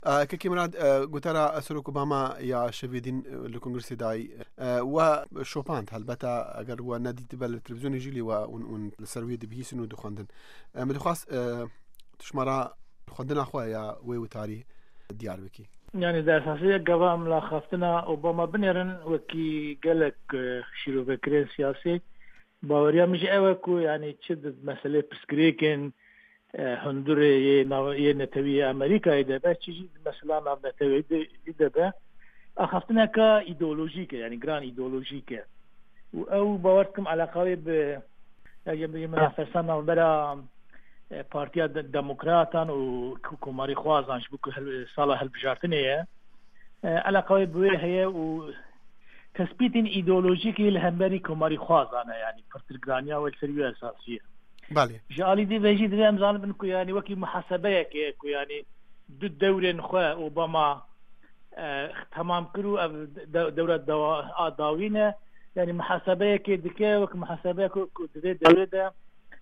كي مراد قترا سلوك اوباما يا شفيدين الكونغرس داي وشوبان هلبتا اگر هو نادي تبل التلفزيون يجي لي ون السروي دي بيسنو دخندن مدخاص تشمرا خندن اخويا يا وتاري ديار بكي يعني ده اساسيه قوام لا خفتنا اوباما بنيرن وكي قالك شيرو فكري سياسي باوريا مش اوكو يعني تشد مساله بسكريكن هندوري نتوي امريكا اذا بس تجي مثلا نتوي اذا اخفتنا كايديولوجيكا يعني جران ايديولوجيكا او باوركم على قريب يعني ما فسرنا بلا بارتيا ديمقراطان وكوماري خوازان شبكو صالح البجارتنيه على قريب هي و تثبيت ايديولوجيكي لهمبري كوماري خوازان يعني برتغانيا والسريه اساسيه بالي جالي دي بيجي دي امزان بنكو يعني وكي محاسبه كيكو يعني ضد دوري نخوا اوباما تمام كرو دوره داوينه يعني محاسبه كي دكه وك محاسبه كو دي دوره ده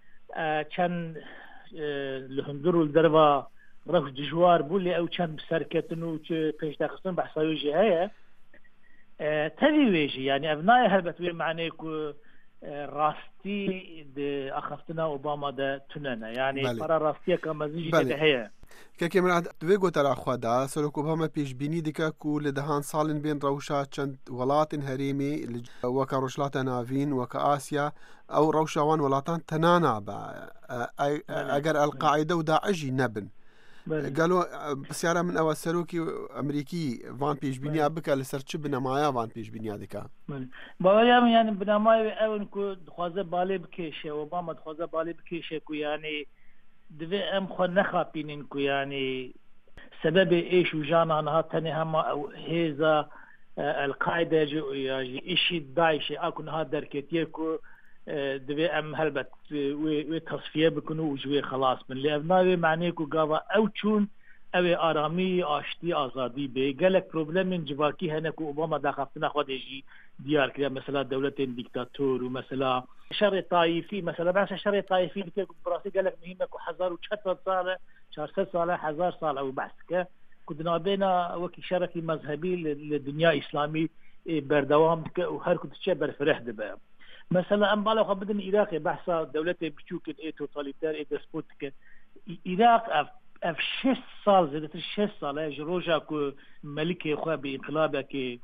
كان لهندرو الدربه رفض جوار بولي او كان بسركتنو بيش تاخصن بحصايوجي هي تبي ويجي يعني ابناء هلبت وين معنيكو راستي اخفتنا اوباما ده تننا يعني برا راستي كما زيجي ده هي كي من دويغو ترى خدا سلوك اوباما بيش بيني ديكا كول دهان صالن بين روشا چند ولات هريمي وكا روشلاتا نافين وكا آسيا او روشاوان ولاتان تنانا با اگر القاعده وداعش نبن قالوا بسيارة من أول سلوكي أمريكي فان بيش بنيا بكا لسرتش بنمايا فان بيش بنيا ديكا باويا يعني بنمايا أو نكو دخوازة بالي بكيشة وباما دخوازة بالي بكيشة كو يعني دوی ام خو نخابینن کو يعني سبب ايش وجانا انها تاني هم او هيزا القاعده جو يعني اشي داعش اكون هذا دركتيكو دوی ام هلبت وتصفيه بكونوا وجوي خلاص من اللي ابناوي معنيكو قاوا او تشون او ارامي اشتي ازادي بقالك بروبلم من جواكي هناكو اوباما داخلنا خود يجي ديار كده مثلا دولتين ديكتاتور ومثلا شر طائفي مثلا بس شر طائفي اللي براسي قال لك مهمه كو 1400 سنه 400 سنه 1000 سنه او بحثك كنا بينا وكي شركي مذهبي للدنيا اسلامي بردوام وهر كنت تشبر فرح دبا مثلا ام بالو خبدن العراق بحث دولتين بتشوك اي توتاليتار اي ديسبوتيك العراق اف 6 سال زادت 6 سال جروجا كو ملكي خو بانقلابك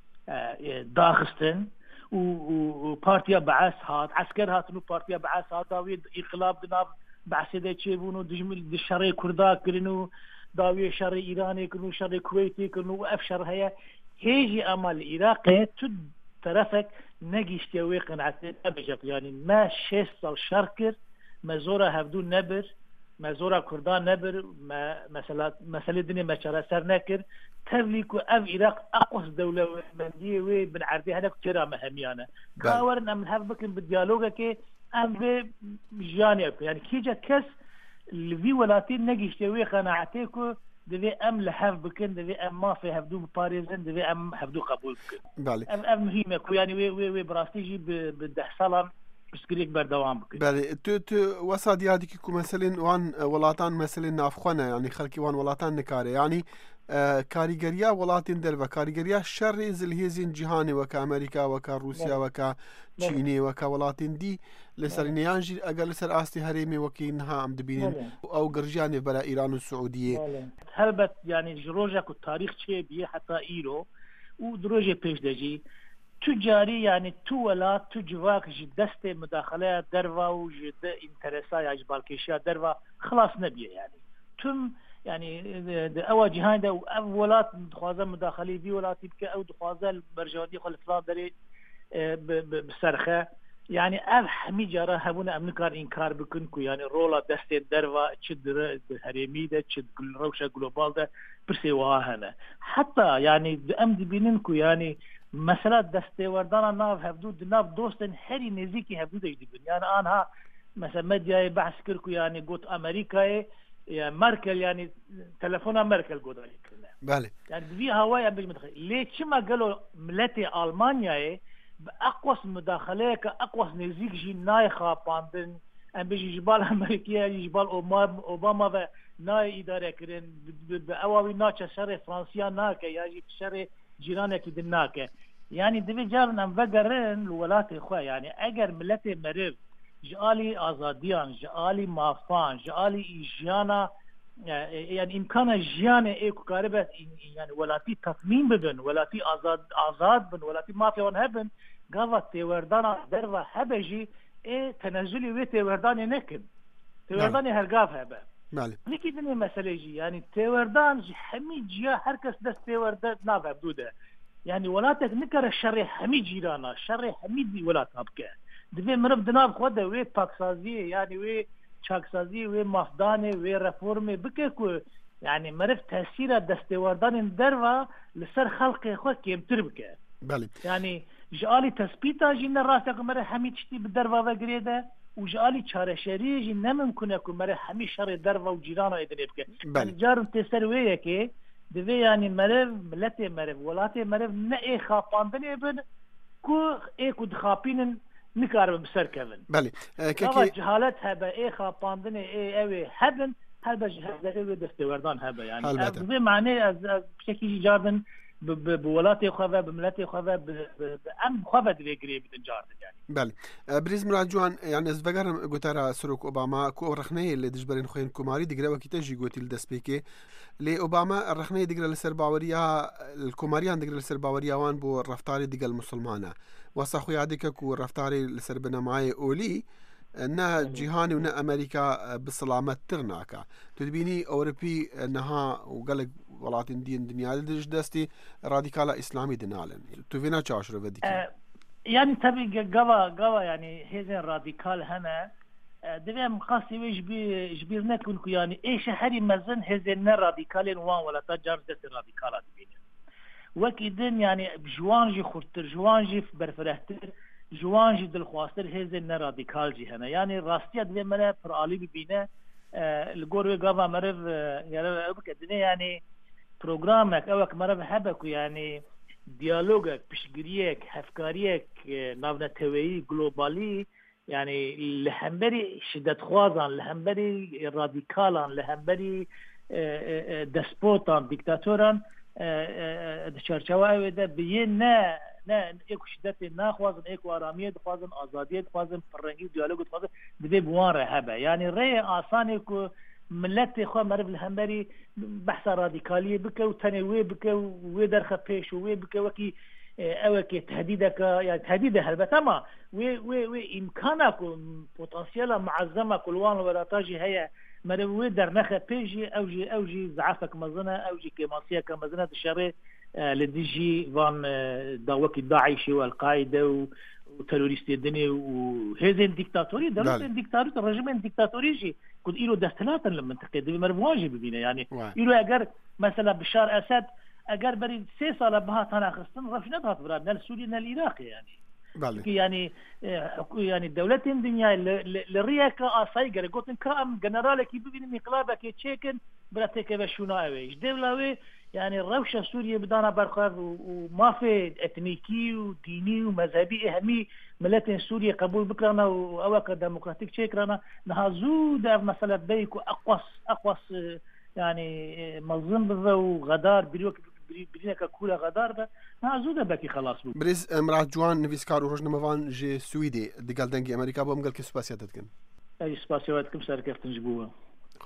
داخستن وبارتيا بعث هات عسكر هات نو بارتيا بعث هات داوي انقلاب دناب بعث ده تشيبونو دجمل الشري كردا كرنو داوي شري ايراني كرنو شري كويتي كرنو افشر هيجي امال العراق تد طرفك نجيشتي ويقنعت ابجق يعني ما شيصل شركر مزوره هفدو نبر مزورا كردان نبر مثلا الدنيا ما شرا سر نكر تبليكو ام العراق اقوس دوله منديه وي بن عرضي هذاك ترى مهميانه كاورنا من هبكن بالديالوج كي ام بجانب يعني كيجا كس الفي ولاتين نجيشتي وي قناعتكو دبي ام لحف بكن دبي ام ما في هبدو باريزن دبي ام هبدو قبول بكن بالي ام مهمه يعني وي براستيجي بدحصلن بسكريك بردوام بكن بالي تو وصاد يادك كو مثلا وان ولاتان مثلا نافخونه يعني خلكي وان ولاتان نكاري يعني كاريجريا ولاتين دربا كاريجريا شر زلهيزين جهاني وكا امريكا وكا روسيا وكا تشيني وكا ولاتين دي لسرنيانجي اقل لسر استي هريمي وكينها عم دبين او قرجاني بلا ايران والسعوديه هلبت يعني جروجك التاريخ شيء بيه حتى ايرو ودروجي بيش دجي تجاري يعني تولات تجواك جدست مداخله دروا وجد انترسا يا جبالكيشيا دروا خلاص نبيه يعني تم يعني اول جهان ده اولات دخوازه مداخله في ولات يبكى او دخوازه البرجوادي خل فلان دري بسرخه يعني اف حمي جرا هبونا امنكار انكار بكنكو يعني رولا دست دروا تشد هريمي ده تشد روشه جلوبال ده برسيوها هنا حتى يعني ام دي بينكو يعني مثلا دسته وردانا ناف هبدو ناف دوستن هري نزيكي هبدو دي يعني انا مثلا مديا بحث كركو يعني قلت امريكا يعني ماركل يعني تلفونها ماركل قدرت بالي يعني في هواي ام متخيل ليش ما قالوا ملتي المانيا باقوس مداخله كاقوس نزيك جي نايخه باندن ام بيجي جبال امريكيه جبال اوباما و ناي اداره كرين باواوي ناچ شر فرنسا ناك ياجي شر جيرانك دناك يعني دبي جارنا مفقرين الولايات اخوه يعني اگر ملت مريض جالي ازاديان جالي مافان جالي ايجانا يعني امكان جيان ايكو قاربه يعني ولاتي تطمين بدن ولاتي ازاد بن ولاتي مافيا ون هبن قالت تيوردانا دروا هبجي ايه تنزلي وي تيورداني نكن تيورداني هرقاف هبه بله نكي دني مسألة جي يعني تيوردان حمي جيا هركس دست تيوردان نافع بدوده يعني ولاتك نكر الشر حمي جيرانا الشر حمي دي ولاتها بك دفي مرب دناب خوده وي باكسازي يعني وي چاکسازی و مافدانه و رفورمه بکه که يعني مرف تأثير دستوردان دروا لسر خلق خود کمتر بکه بله يعني جالي تثبيتا جينا راسك مرة حمي تشتي بالدروا وغريده وجالي چارشري جي نممكن يكون مرة حمي شر دروا وجيرانا ادري بكه بله جار تسرويه كي دفي يعني مرف ملتي مرف ولاتي مرف نئي خاپاندن ابن كو ايكو دخابين نكار بسر كفن بله كي جهالت هبه اي خاپاندن اي اوي هبن هبه جهالت اوي دستوردان هبه يعني بمعنى بشكل جاردن بولاتي خوفه بملتي خوفه بام خوفه دغري بتجاردن يعني بله بريز مراد جوان يعني از بگرم گوتارا سروک اوباما کو رخنه اللي دجبرين خوين كوماري دغرا وقت جي گوتي الدسبيكي لي اوباما الرخنه دغرا لسر باوريا الكوماريان دغرا لسر باوريا وان بو رفتاري دغ المسلمانه وصخو يادك كو رفتاري لسر بنا معي اولي نا جهاني ونا امريكا بسلامت ترناكا تدبيني اوروبي انها وقالك ولاتين دين دنيا دج دستي راديكالا اسلامي دنالن تو فينا تشاشرو بديك يعني تبي قوا يعني هذا راديكال هنا دبي مقاسي ويجبير نكون يعني ايش حري مزن هذا راديكالين وان ولا تجار دست راديكالات بينه وكيدن يعني جوانجي خرتر جوانجي برفرهتر جوانجي دلخواستر هذا راديكال جي هنا يعني راستيا دبي مره برالي ببينه الجور قوا مرف يعني بكدني يعني برنامج اوك مرف حبك يعني ديالوجك بشجريك هفكاريك نافنتوي جلوبالي يعني لهمبري شدة خوازان لهمبري راديكالان لهمبري دسبوتان ديكتاتوران دشارچوا ده بين نا ايكو شدة ناخوازن ايكو آرامیه دخوازن آزادیه دخوازن فرنگی ديالوگ دخوازن دبي بوان رهبه يعني ري آساني كو ملت خو مرف الهمبري بحث راديكاليه بك وتنوي بك ودرخ بيش وبك وكي اوكي تهديدك يعني تهديده هلبتما و امكانك بوتنسيال معظمه كلوان ولا تاجي هي مرو درنخ بيجي اوجي زعفك مزنه اوجي كماسيه كمزنه الشري لديجي فان داوك داعش والقاعده وتروريست الدنيا وهذا الديكتاتوري دولة الديكتاتوري الرجيم الديكتاتوري جي كنت إله دستلات للمنطقة دي مرواجي ببينه يعني إله أجر مثلا بشار أسد أجر بري 3 سال بها تنا خصن رفنت هات براد نال سوريا نال العراق يعني يعني الدولة الدنيا للرياكة أصايجر قلت كام جنرال كي ببين مقلابة كي تشيكن براتك بشوناوي دولة يعني الروشة سوريا بدانا برخاف وما في اتنيكي وديني ومذهبي اهمي ملتين سوريا قبول بكرنا واوقع ديمقراطيك تشيكرنا نهازو دار مسألة بيكو اقوص يعني مظلم بذا وغدار برينك كولا غدار بذا نهازو دا باكي خلاص بو بريز مرات جوان نفيسكار وروجنا مفان جي سويدي دي قال دنجي امريكا بوم قال كي سباسياتتكن اي سباسياتكم ساركفتن جبوه